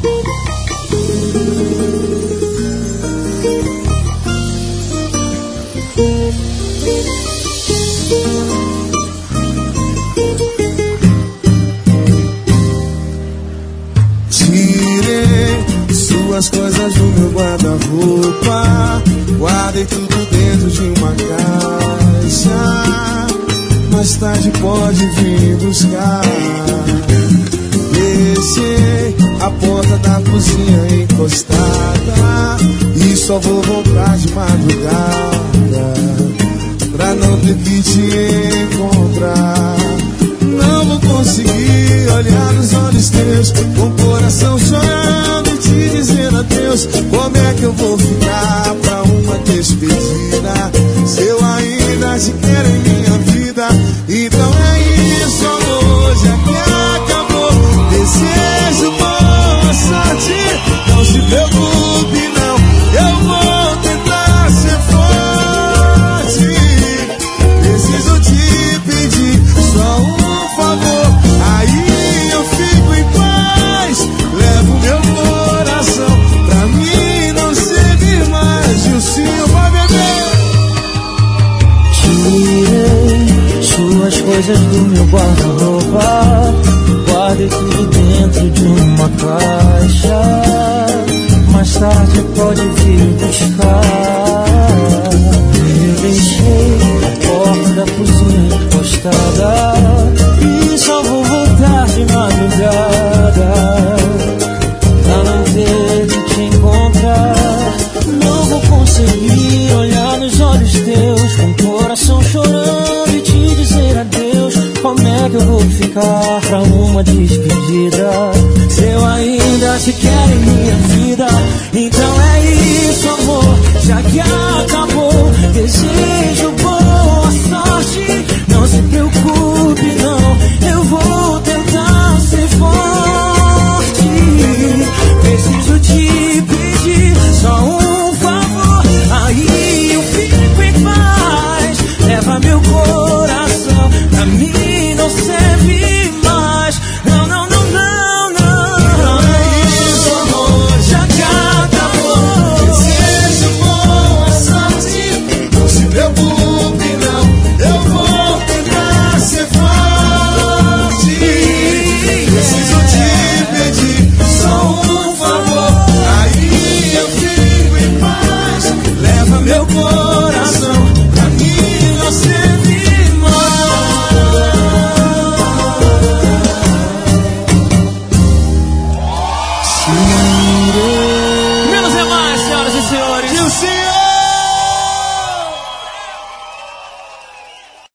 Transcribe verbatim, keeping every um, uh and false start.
As coisas do meu guarda-roupa, guardei tudo dentro de uma caixa. Mais tarde pode vir buscar. Deixei a porta da cozinha encostada e só vou voltar de madrugada pra não ter que te encontrar. Não vou conseguir olhar nos olhos teus com o coração chorando e te dizer adeus. Como é que eu vou ficar pra uma despedida se eu ainda te quero em minha vida? Então é isso, amor, já que acabou. Desejo boa sorte, não se preocupe não, eu vou tentar ser forte. Preciso te pedir só um favor, aí eu fico em paz. Levo meu coração pra mim não servir mais. E o senhor vai beber. Tirei suas coisas do meu guarda-roupa, guardei tudo dentro de uma caixa. Mais tarde pode vir buscar. Eu deixei a porta da cozinha encostada e só vou voltar de madrugada pra não ter de te encontrar. Não vou conseguir olhar nos olhos teus com o coração chorando e te dizer adeus. Como é que eu vou ficar pra uma despedida se eu ainda te quero em minha vida? Então é isso, amor, já que acabou. Desejo boa sorte, não se preocupe não, eu vou tentar ser forte. Preciso te pedir só um favor, aí eu fico em paz. Leva meu coração, pra mim não serve mais. Não, não, não, não, não. Não é isso, amor, já que acabou. Desejo boa sorte, não se preocupe não, eu vou tentar ser forte. Preciso te pedir só um favor, aí eu fico em paz. Leva meu coração, pra mim não serve Menos é mais, senhoras e senhores. mais. E o senhor